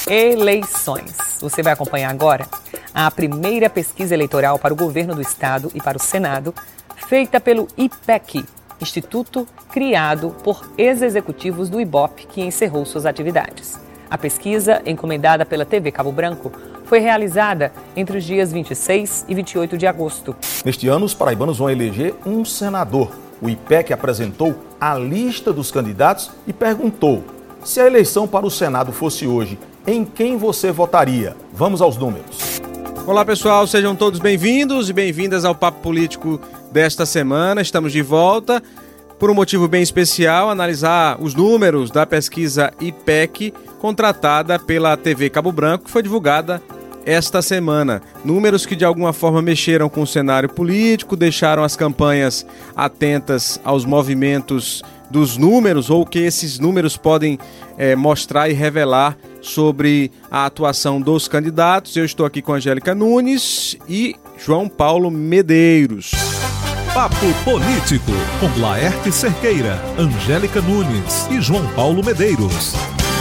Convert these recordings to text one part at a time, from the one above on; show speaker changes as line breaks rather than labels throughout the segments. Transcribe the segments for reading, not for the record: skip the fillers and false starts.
Eleições. Você vai acompanhar agora a primeira pesquisa eleitoral para o governo do estado e para o Senado, feita pelo IPEC, instituto criado por ex-executivos do IBOP, que encerrou suas atividades. A pesquisa, encomendada pela TV Cabo Branco, foi realizada entre os dias 26 e 28 de agosto.
Neste ano, os paraibanos vão eleger um senador. O IPEC apresentou a lista dos candidatos e perguntou: se a eleição para o Senado fosse hoje, em quem você votaria? Vamos aos números.
Olá pessoal, sejam todos bem-vindos e bem-vindas ao Papo Político desta semana. Estamos de volta por um motivo bem especial, analisar os números da pesquisa IPEC contratada pela TV Cabo Branco, que foi divulgada esta semana. Números que de alguma forma mexeram com o cenário político, deixaram as campanhas atentas aos movimentos dos números ou que esses números podem mostrar e revelar sobre a atuação dos candidatos. Eu estou aqui com Angélica Nunes e João Paulo Medeiros.
Papo Político, com Laerte Cerqueira, Angélica Nunes e João Paulo Medeiros.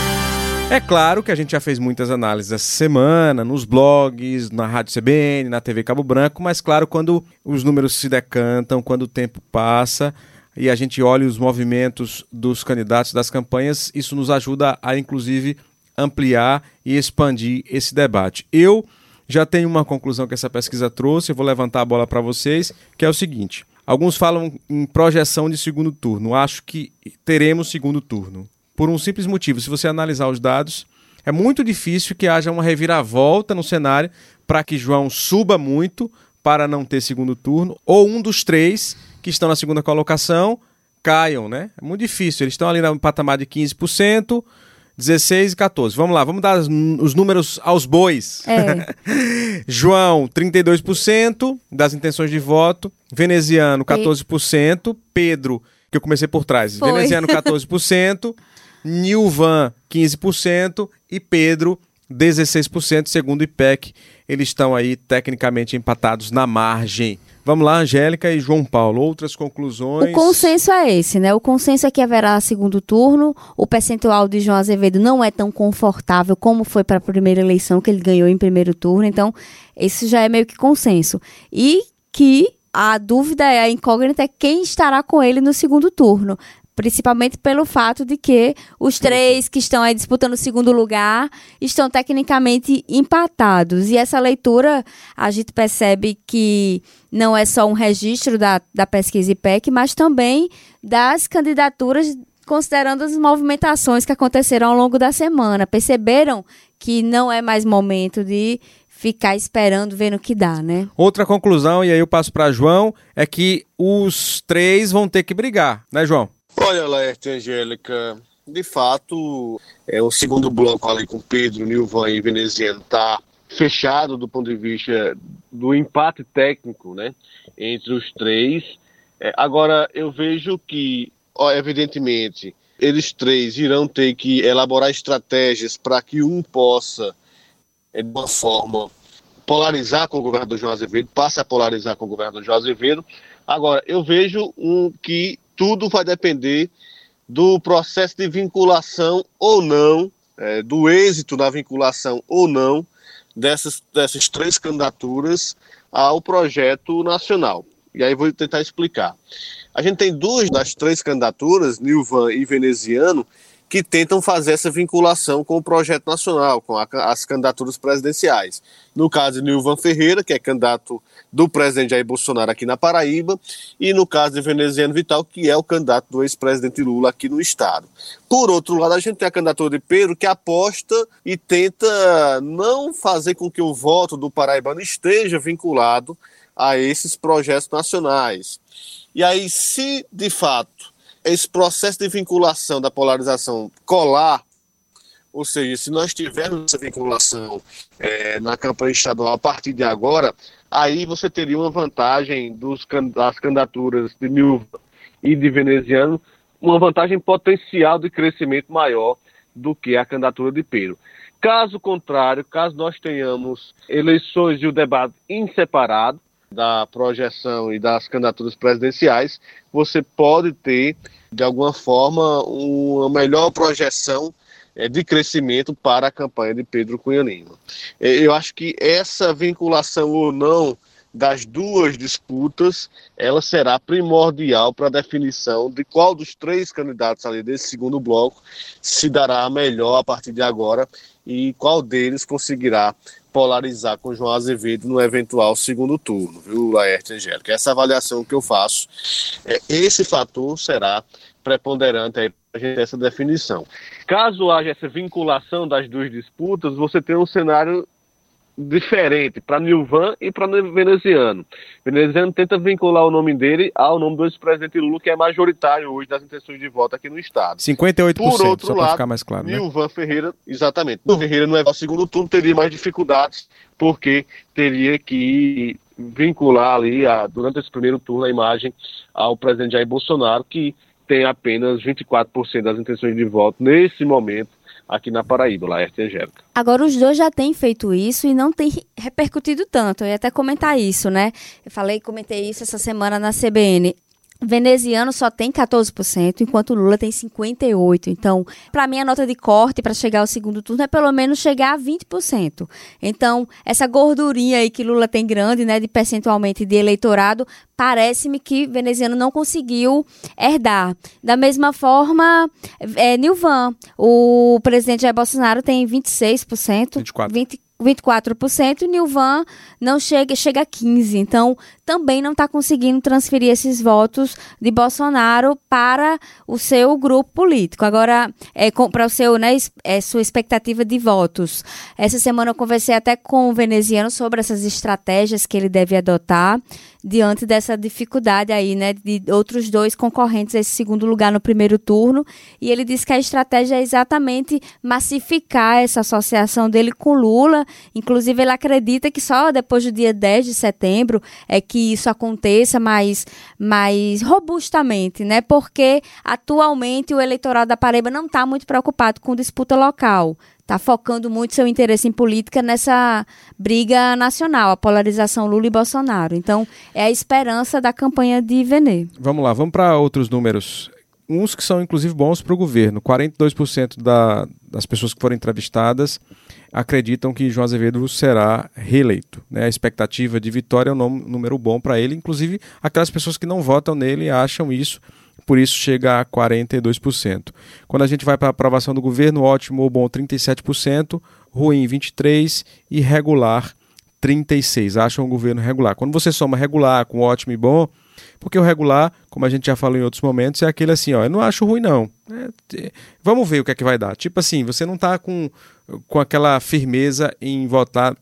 É claro que a gente já fez muitas análises essa semana, nos blogs, na Rádio CBN, na TV Cabo Branco, mas claro, quando os números se decantam, quando o tempo passa e a gente olha os movimentos dos candidatos das campanhas, isso nos ajuda a, inclusive, ampliar e expandir esse debate. Eu já tenho uma conclusão que essa pesquisa trouxe, eu vou levantar a bola para vocês, que é o seguinte: alguns falam em projeção de segundo turno. Acho que teremos segundo turno. Por um simples motivo: se você analisar os dados, é muito difícil que haja uma reviravolta no cenário para que João suba muito para não ter segundo turno, ou um dos três que estão na segunda colocação caiam, né? É muito difícil, eles estão ali no patamar de 15%, 16 e 14. Vamos lá, vamos dar os números aos bois. João, 32% das intenções de voto. Veneziano, 14%. Pedro, que eu comecei por trás. Foi. Veneziano, 14%. Nilvan, 15%. E Pedro, 16%. Segundo o IPEC, eles estão aí tecnicamente empatados na margem. Vamos lá, Angélica e João Paulo, outras conclusões?
O consenso é esse, né? O consenso é que haverá segundo turno. O percentual de João Azevedo não é tão confortável como foi para a primeira eleição, que ele ganhou em primeiro turno. Então, esse já é meio que consenso. E que a dúvida a incógnita é quem estará com ele no segundo turno. Principalmente pelo fato de que os três que estão aí disputando o segundo lugar estão tecnicamente empatados. E essa leitura, a gente percebe que não é só um registro da pesquisa IPEC, mas também das candidaturas, considerando as movimentações que aconteceram ao longo da semana. Perceberam que não é mais momento de ficar esperando, vendo o que dá, né?
Outra conclusão, e aí eu passo para João, é que os três vão ter que brigar, né, João?
Olha, Laerte e Angélica, de fato, o segundo bloco ali com Pedro, Nilvan e Veneziano está fechado do ponto de vista do empate técnico, né, entre os três. Agora, eu vejo que, evidentemente, eles três irão ter que elaborar estratégias para que um possa, de uma forma, polarizar com o governador João Azevedo, passe a polarizar com o governador João Azevedo. Agora, eu vejo que tudo vai depender do processo de vinculação ou não, do êxito da vinculação ou não dessas três candidaturas ao projeto nacional. E aí vou tentar explicar. A gente tem duas das três candidaturas, Nilvan e Veneziano, que tentam fazer essa vinculação com o projeto nacional, com as candidaturas presidenciais. No caso de Nilvan Ferreira, que é candidato do presidente Jair Bolsonaro aqui na Paraíba, e no caso de Veneziano Vital, que é o candidato do ex-presidente Lula aqui no estado. Por outro lado, a gente tem a candidatura de Pedro, que aposta e tenta não fazer com que o voto do paraibano esteja vinculado a esses projetos nacionais. E aí, se de fato esse processo de vinculação da polarização colar, ou seja, se nós tivermos essa vinculação na campanha estadual a partir de agora, aí você teria uma vantagem das candidaturas de Nilvan e de Veneziano, uma vantagem potencial de crescimento maior do que a candidatura de Pedro. Caso contrário, caso nós tenhamos eleições e o debate em separado da projeção e das candidaturas presidenciais, você pode ter, de alguma forma, uma melhor projeção de crescimento para a campanha de Pedro Cunha Lima. Eu acho que essa vinculação ou não das duas disputas, ela será primordial para a definição de qual dos três candidatos ali desse segundo bloco se dará melhor a partir de agora e qual deles conseguirá polarizar com João Azevedo no eventual segundo turno, viu, Laerte e Angélica? Essa avaliação que eu faço, esse fator será preponderante aí para a gente ter essa definição. Caso haja essa vinculação das duas disputas, você tem um cenário diferente para Nilvan e para Veneziano. Veneziano tenta vincular o nome dele ao nome do ex-presidente Lula, que é majoritário hoje das intenções de voto aqui no estado.
58%,
por outro
só
lado,
para ficar mais claro, né?
Nilvan Ferreira, exatamente. O Ferreira no segundo turno teria mais dificuldades, porque teria que vincular ali, durante esse primeiro turno, a imagem ao presidente Jair Bolsonaro, que tem apenas 24% das intenções de voto nesse momento aqui na Paraíba, Laerte e Angélica.
Agora, os dois já têm feito isso e não tem repercutido tanto. Eu ia até comentar isso, né? Comentei isso essa semana na CBN. Veneziano só tem 14%, enquanto Lula tem 58%. Então, para mim, a nota de corte para chegar ao segundo turno é pelo menos chegar a 20%. Então, essa gordurinha aí que Lula tem grande, né, de percentualmente de eleitorado, parece-me que Veneziano não conseguiu herdar. Da mesma forma, Nilvan, o presidente Jair Bolsonaro tem 26%. 24%, e Nilvan não chega a 15%. Então, também não está conseguindo transferir esses votos de Bolsonaro para o seu grupo político. Agora, para o seu, né, sua expectativa de votos. Essa semana eu conversei até com o Veneziano sobre essas estratégias que ele deve adotar diante dessa dificuldade aí, né, de outros dois concorrentes a esse segundo lugar no primeiro turno. E ele disse que a estratégia é exatamente massificar essa associação dele com Lula. Inclusive, ele acredita que só depois do dia 10 de setembro é que isso aconteça mais robustamente, né? Porque atualmente o eleitorado da Paraíba não está muito preocupado com disputa local. Está focando muito seu interesse em política nessa briga nacional, a polarização Lula e Bolsonaro. Então, é a esperança da campanha de Venê.
Vamos lá, vamos para outros números. Uns que são, inclusive, bons para o governo. 42% das pessoas que foram entrevistadas acreditam que João Azevedo será reeleito, né? A expectativa de vitória é um número bom para ele. Inclusive, aquelas pessoas que não votam nele acham isso. Por isso chega a 42%. Quando a gente vai para a aprovação do governo, ótimo ou bom 37%, ruim 23% e regular 36%. Acham o governo regular. Quando você soma regular com ótimo e bom, porque o regular, como a gente já falou em outros momentos, é aquele assim, ó, eu não acho ruim não. Vamos ver o que é que vai dar. Tipo assim, você não está com aquela firmeza em votar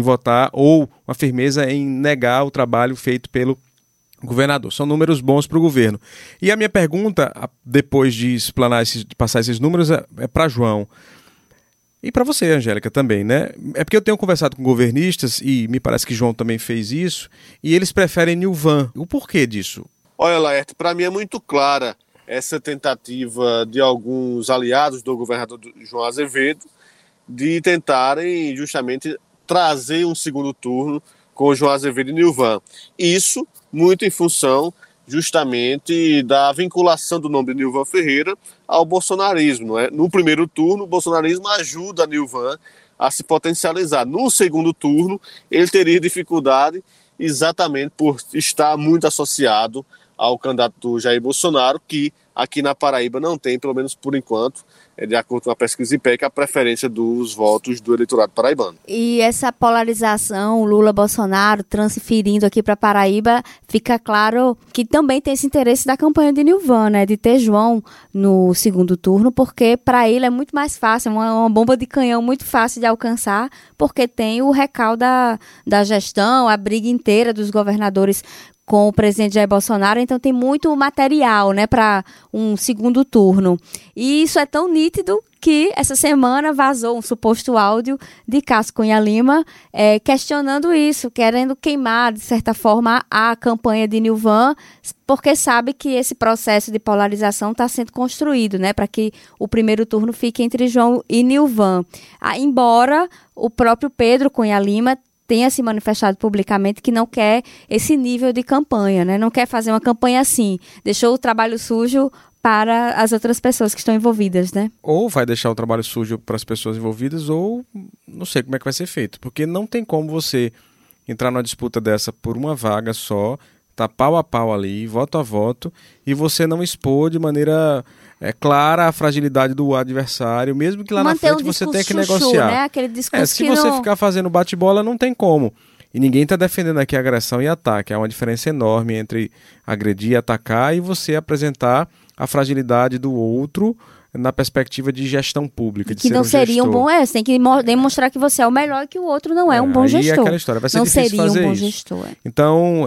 ou uma firmeza em negar o trabalho feito pelo governador. São números bons para o governo. E a minha pergunta, depois de passar esses números, é para João. E para você, Angélica, também, né? É porque eu tenho conversado com governistas, e me parece que João também fez isso, e eles preferem Nilvan. O porquê disso?
Olha, Laerte, para mim é muito clara essa tentativa de alguns aliados do governador João Azevedo de tentarem justamente trazer um segundo turno com João Azevedo e Nilvan. Isso muito em função justamente da vinculação do nome de Nilvan Ferreira ao bolsonarismo, não é? No primeiro turno, o bolsonarismo ajuda a Nilvan a se potencializar. No segundo turno, ele teria dificuldade exatamente por estar muito associado ao candidato Jair Bolsonaro, que aqui na Paraíba não tem, pelo menos por enquanto, de acordo com a pesquisa IPEC, a preferência dos votos do eleitorado paraibano.
E essa polarização Lula-Bolsonaro transferindo aqui para Paraíba, fica claro que também tem esse interesse da campanha de Nilvan, né, de ter João no segundo turno, porque para ele é muito mais fácil, uma bomba de canhão muito fácil de alcançar, porque tem o recalque da gestão, a briga inteira dos governadores com o presidente Jair Bolsonaro, então tem muito material, né, para um segundo turno. E isso é tão nítido que essa semana vazou um suposto áudio de Cássio Cunha Lima questionando isso, querendo queimar, de certa forma, a campanha de Nilvan, porque sabe que esse processo de polarização está sendo construído, né, para que o primeiro turno fique entre João e Nilvan. Embora o próprio Pedro Cunha Lima tenha se manifestado publicamente que não quer esse nível de campanha, né? Não quer fazer uma campanha assim. Deixou o trabalho sujo para as outras pessoas que estão envolvidas, né?
Ou vai deixar o trabalho sujo para as pessoas envolvidas, ou não sei como é que vai ser feito. Porque não tem como você entrar numa disputa dessa por uma vaga só, tá pau a pau ali, voto a voto, e você não expor de maneira clara a fragilidade do adversário, mesmo que lá
Manter
na frente você tenha que negociar.
Né? Aquele discurso
Se você ficar fazendo bate-bola, não tem como. E ninguém está defendendo aqui agressão e ataque. Há uma diferença enorme entre agredir e atacar e você apresentar a fragilidade do outro na perspectiva de gestão pública. De
que
ser
não seria
gestor.
um bom... Você tem que demonstrar que você é o melhor e que o outro não é um bom gestor.
Aí é aquela história, vai ser
não
difícil
seria
fazer
um bom
isso.
gestor.
Então,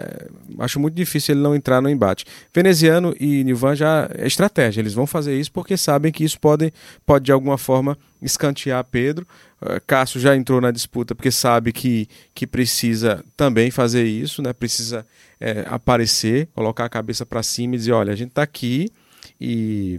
acho muito difícil ele não entrar no embate. Veneziano e Nilvan já é estratégia, eles vão fazer isso porque sabem que isso pode de alguma forma escantear Pedro. Cássio já entrou na disputa porque sabe que precisa também fazer isso, né? Precisa aparecer, colocar a cabeça para cima e dizer, olha, a gente está aqui e...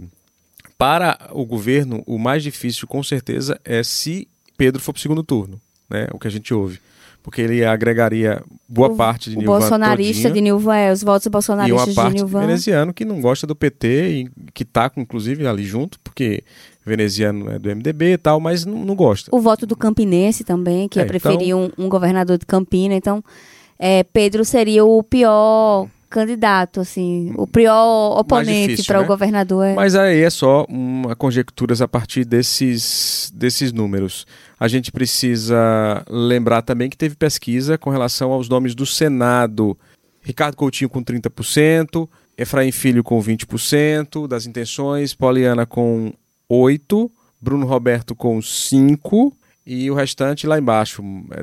Para o governo, o mais difícil, com certeza, é se Pedro for para o segundo turno, né? O que a gente ouve. Porque ele agregaria boa parte de Nilvan
O bolsonarista
todinho,
de Nilvan, os votos bolsonaristas
e uma parte
de Nilvan.
veneziano que não gosta do PT e que está, inclusive, ali junto, porque veneziano é do MDB e tal, mas não gosta.
O voto do campinense também, que ia preferir um governador de Campina. Então, Pedro seria o pior... candidato, assim, o pior oponente para o governador.
Mas aí é só conjecturas a partir desses números. A gente precisa lembrar também que teve pesquisa com relação aos nomes do Senado. Ricardo Coutinho com 30%, Efraim Filho com 20% das intenções, Poliana com 8%, Bruno Roberto com 5%, e o restante lá embaixo,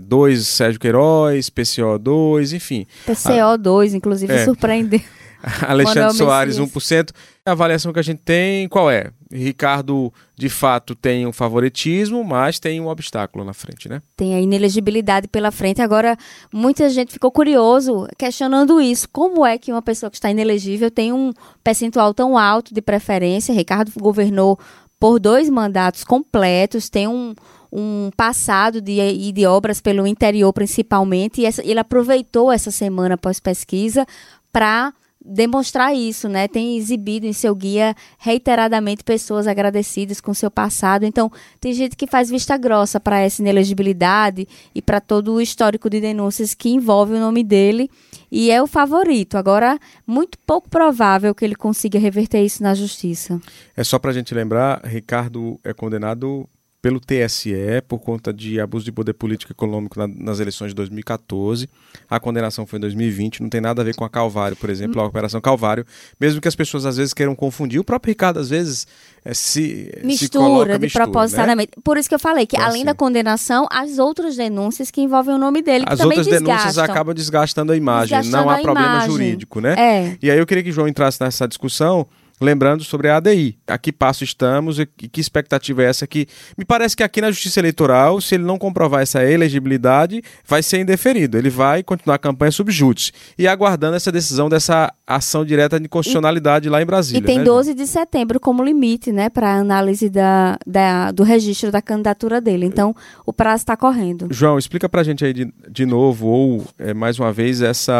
2 Sérgio Queiroz, PCO 2, enfim.
PCO 2, inclusive, surpreendeu.
Alexandre Soares, 1%. A avaliação que a gente tem, qual é? Ricardo, de fato, tem um favoritismo, mas tem um obstáculo na frente, né?
Tem a inelegibilidade pela frente. Agora, muita gente ficou curioso, questionando isso. Como é que uma pessoa que está inelegível tem um percentual tão alto de preferência? Ricardo governou por 2 mandatos completos, tem um passado de obras pelo interior, principalmente, e ele aproveitou essa semana pós-pesquisa para demonstrar isso, né? Tem exibido em seu guia reiteradamente pessoas agradecidas com seu passado. Então, tem gente que faz vista grossa para essa inelegibilidade e para todo o histórico de denúncias que envolve o nome dele, e é o favorito. Agora, muito pouco provável que ele consiga reverter isso na justiça.
É só para a gente lembrar, Ricardo é condenado pelo TSE por conta de abuso de poder político e econômico nas eleições de 2014. A condenação foi em 2020, não tem nada a ver com a Calvário, por exemplo, a Operação Calvário, mesmo que as pessoas às vezes queiram confundir. O próprio Ricardo às vezes
mistura propositadamente. Né? Por isso que eu falei que,
então,
além da condenação, as outras denúncias que envolvem o nome dele, que
as
também
outras denúncias acabam desgastando a imagem, não há problema jurídico, né? E aí eu queria que o João entrasse nessa discussão, lembrando sobre a ADI. A que passo estamos e que expectativa é essa que... Me parece que aqui na Justiça Eleitoral, se ele não comprovar essa elegibilidade, vai ser indeferido. Ele vai continuar a campanha sub judice e aguardando essa decisão dessa ação direta de constitucionalidade lá em Brasília.
E tem 12 de setembro como limite, né, para análise do registro da candidatura dele. Então, o prazo está correndo.
João, explica pra gente aí de novo, ou mais uma vez,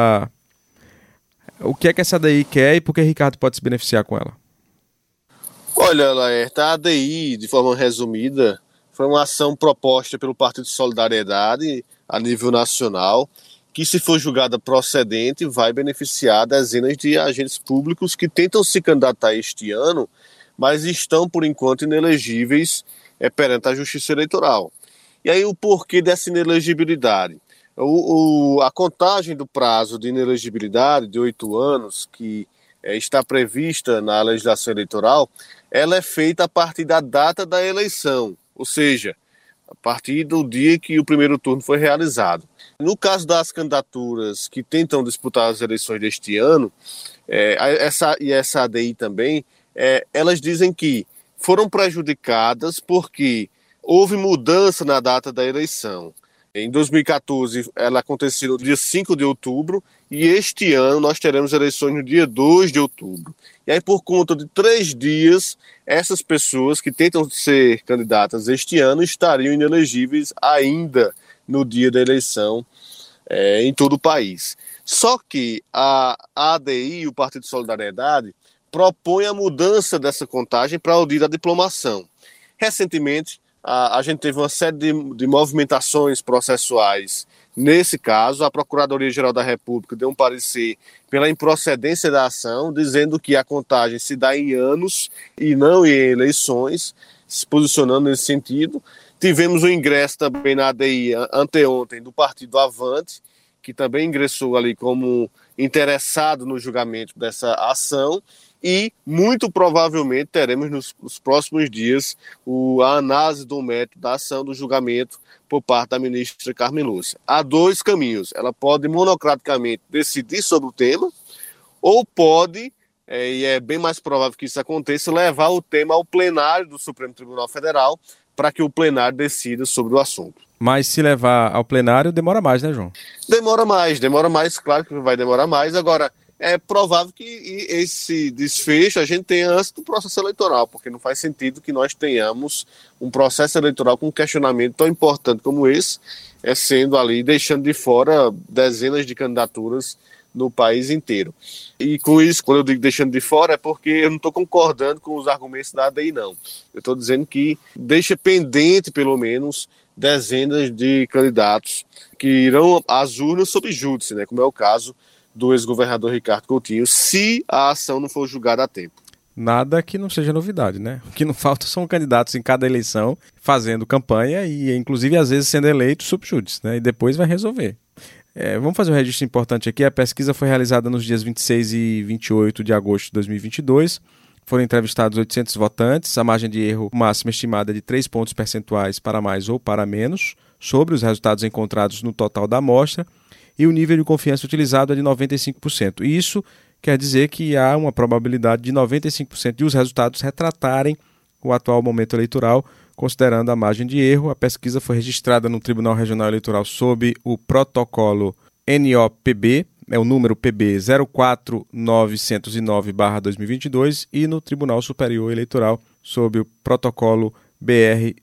o que é que essa ADI quer e por que Ricardo pode se beneficiar com ela?
Olha, Laerta, a ADI, de forma resumida, foi uma ação proposta pelo Partido de Solidariedade a nível nacional, que, se for julgada procedente, vai beneficiar dezenas de agentes públicos que tentam se candidatar este ano, mas estão, por enquanto, inelegíveis perante a Justiça Eleitoral. E aí o porquê dessa inelegibilidade? A contagem do prazo de inelegibilidade de 8 anos, que está prevista na legislação eleitoral, ela é feita a partir da data da eleição, ou seja, a partir do dia que o primeiro turno foi realizado. No caso das candidaturas que tentam disputar as eleições deste ano, essa ADI também, elas dizem que foram prejudicadas porque houve mudança na data da eleição. Em 2014, ela aconteceu no dia 5 de outubro e este ano nós teremos eleições no dia 2 de outubro. E aí, por conta de 3 dias, essas pessoas que tentam ser candidatas este ano estariam inelegíveis ainda no dia da eleição em todo o país. Só que a ADI e o Partido de Solidariedade propõe a mudança dessa contagem para o dia da diplomação. Recentemente, a gente teve uma série de movimentações processuais. Nesse caso, a Procuradoria-Geral da República deu um parecer pela improcedência da ação, dizendo que a contagem se dá em anos e não em eleições, se posicionando nesse sentido. Tivemos o ingresso também na ADI anteontem do Partido Avante, que também ingressou ali como interessado no julgamento dessa ação, e muito provavelmente teremos nos próximos dias a análise do método da ação do julgamento por parte da ministra Carmen Lúcia. Há dois caminhos: ela pode monocraticamente decidir sobre o tema, ou pode, e é bem mais provável que isso aconteça, levar o tema ao plenário do Supremo Tribunal Federal para que o plenário decida sobre o assunto.
Mas se levar ao plenário, demora mais, né, João?
Demora mais, claro que vai demorar mais. Agora, é provável que esse desfecho a gente tenha antes do processo eleitoral, porque não faz sentido que nós tenhamos um processo eleitoral com um questionamento tão importante como esse, sendo ali, deixando de fora dezenas de candidaturas no país inteiro. E com isso, quando eu digo deixando de fora, é porque eu não estou concordando com os argumentos da ADI, não. Eu estou dizendo que deixa pendente, pelo menos, dezenas de candidatos que irão às urnas sob júdice, né, como é o caso do ex-governador Ricardo Coutinho, se a ação não for julgada a tempo.
Nada que não seja novidade, né? O que não falta são candidatos em cada eleição fazendo campanha e, inclusive, às vezes sendo eleitos sob júdice, né? E depois vai resolver. Vamos fazer um registro importante aqui. A pesquisa foi realizada nos dias 26 e 28 de agosto de 2022. Foram entrevistados 800 votantes. A margem de erro máxima estimada é de 3 pontos percentuais para mais ou para menos sobre os resultados encontrados no total da amostra. E o nível de confiança utilizado é de 95%. E isso quer dizer que há uma probabilidade de 95% de os resultados retratarem o atual momento eleitoral, considerando a margem de erro. A pesquisa foi registrada no Tribunal Regional Eleitoral sob o protocolo NOPB, o número PB 04909/2022, e no Tribunal Superior Eleitoral sob o protocolo BR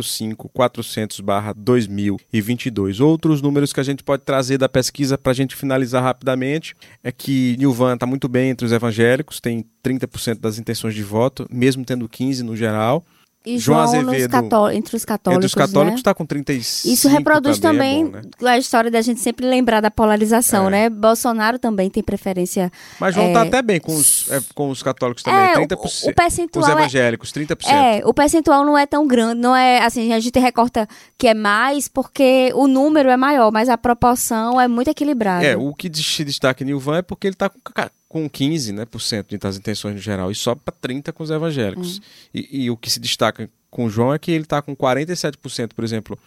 05400/2022. Outros números que a gente pode trazer da pesquisa para a gente finalizar rapidamente é que Nilvan está muito bem entre os evangélicos, tem 30% das intenções de voto, mesmo tendo 15% no geral.
E João Azevedo, entre os católicos
está com 35%.
Isso reproduz também
bom, né?
A história da gente sempre lembrar da polarização, né? Bolsonaro também tem preferência.
Mas João está até bem com os católicos também, 30%.
O percentual
os evangélicos, 30%.
O percentual não é tão grande, não é assim, a gente recorta que é mais porque o número é maior, mas a proporção é muito equilibrada.
O que se destaca em Nilvan é porque ele está com 15%, né, das intenções no geral, e sobe para 30% com os evangélicos. E o que se destaca com o João é que ele está com 47%, por exemplo,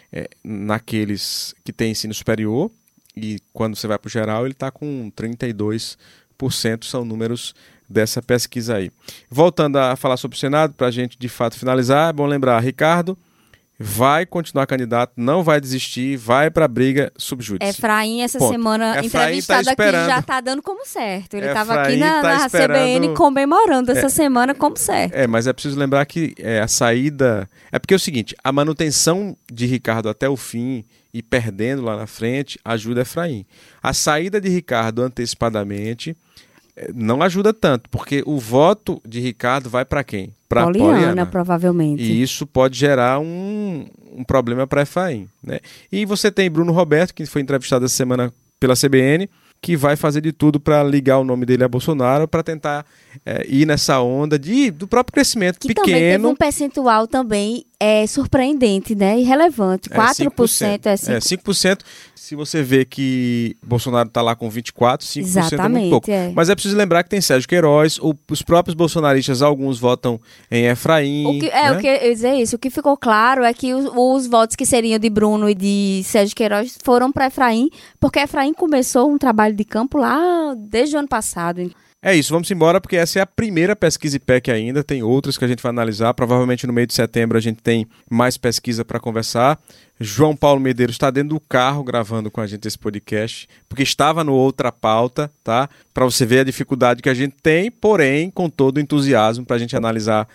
naqueles que têm ensino superior, e quando você vai para o geral, ele está com 32%, são números dessa pesquisa aí. Voltando a falar sobre o Senado, para a gente de fato finalizar, é bom lembrar, Ricardo vai continuar candidato, não vai desistir, vai para a briga subjúdice.
Efraim, essa semana, entrevistado aqui, já está dando como certo. Ele estava aqui na CBN comemorando essa semana como certo.
Mas é preciso lembrar que a saída... É porque é o seguinte, a manutenção de Ricardo até o fim e perdendo lá na frente ajuda Efraim. A saída de Ricardo antecipadamente não ajuda tanto, porque o voto de Ricardo vai para quem? Para Poliana,
provavelmente.
E isso pode gerar um problema para Efraim, né? E você tem Bruno Roberto, que foi entrevistado essa semana pela CBN, que vai fazer de tudo para ligar o nome dele a Bolsonaro, para tentar ir nessa onda do próprio crescimento
que
pequeno.
Que também teve um percentual também surpreendente, né? Irrelevante. 4% é
5%. Se você vê que Bolsonaro está lá com 24%, 5%
Exatamente,
é muito pouco. Mas é preciso lembrar que tem Sérgio Queiroz, os próprios bolsonaristas, alguns votam em Efraim.
O que eu ia dizer isso. O que ficou claro é que os votos que seriam de Bruno e de Sérgio Queiroz foram para Efraim, porque Efraim começou um trabalho de campo lá desde o ano passado.
É isso, vamos embora, porque essa é a primeira pesquisa IPEC ainda, tem outras que a gente vai analisar, provavelmente no meio de setembro a gente tem mais pesquisa para conversar. João Paulo Medeiros está dentro do carro gravando com a gente esse podcast, porque estava no Outra Pauta, tá? Para você ver a dificuldade que a gente tem, porém com todo o entusiasmo para a gente analisar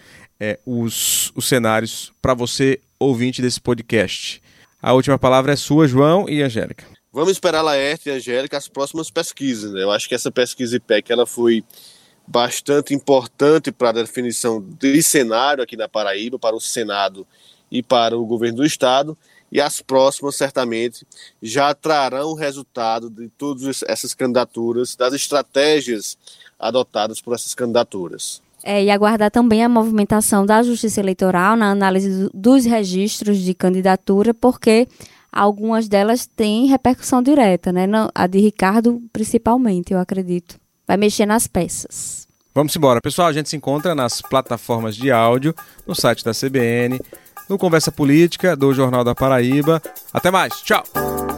os cenários para você, ouvinte desse podcast. A última palavra é sua, João e Angélica.
Vamos esperar, Laerte e Angélica, as próximas pesquisas, né? Eu acho que essa pesquisa IPEC ela foi bastante importante para a definição de cenário aqui na Paraíba, para o Senado e para o governo do Estado, e as próximas, certamente, já trarão o resultado de todas essas candidaturas, das estratégias adotadas por essas candidaturas.
E aguardar também a movimentação da Justiça Eleitoral na análise dos registros de candidatura, porque algumas delas têm repercussão direta, né? A de Ricardo, principalmente, eu acredito. Vai mexer nas peças.
Vamos embora. Pessoal, a gente se encontra nas plataformas de áudio, no site da CBN, no Conversa Política, do Jornal da Paraíba. Até mais. Tchau!